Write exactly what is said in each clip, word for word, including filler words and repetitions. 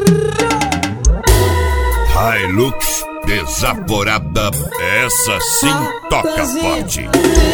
Hilux desaforada, essa sim toca forte.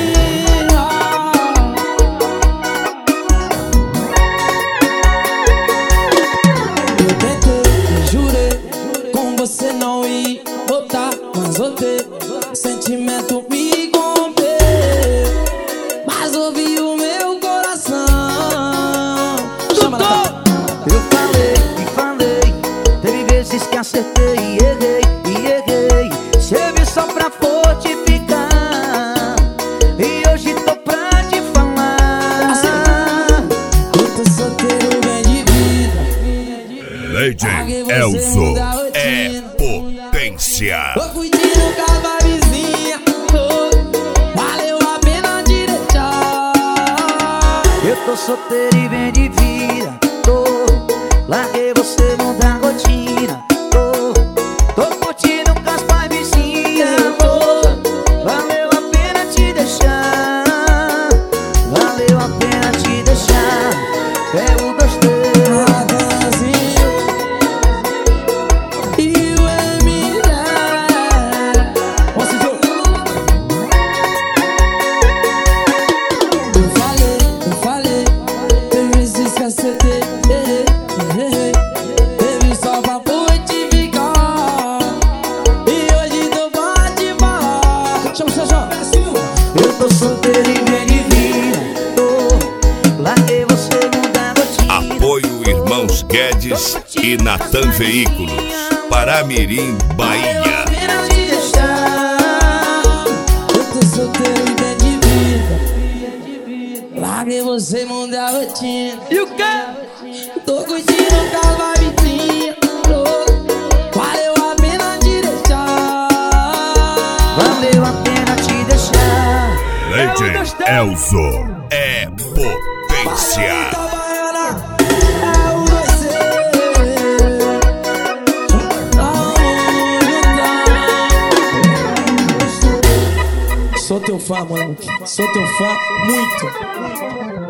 Eu tentei, jurei, com você não ia voltar, mas voltei, sentimento me corrompeu, mas ouvi o meu coração. Chama na Eu falei e falei, teve vezes que acertei e errei, e errei. Serve só pra fortificar, e hoje tô pra te falar. Assim, eu tô solteiro bem de vida. Lady Elzo é potência. Tô curtindo com a vizinha, oh, valeu a pena te deixar. Eu tô solteiro e bem de vida, tô. Larguei você, mudar a rotina, tô. Tô curtindo com as pais vizinhas, tô. Valeu a pena te deixar, valeu a pena te deixar. É o dois, três. E o M dez. Nossa, Joe. Eu falei, eu falei, teve vezes que acertei, errei, errei. Teve só pra fortificar, e hoje tô pra te falar. Chama o seu João. Eu tô solteiro e bem de vida, tô. Larguei você, mudar a rotina. Apoio Irmãos Guedes e Natan Veículos, Paramirim, Bahia. Pena te deixar. Eu tô solteiro e bem de vida. Larguei você, mudei a rotina. E o quê? Tô curtindo com a vizinha, oh, valeu a pena te deixar. Valeu a pena te deixar. Lady Elzo é potência. É o você. Sou teu fã, mano. Sou teu fã muito.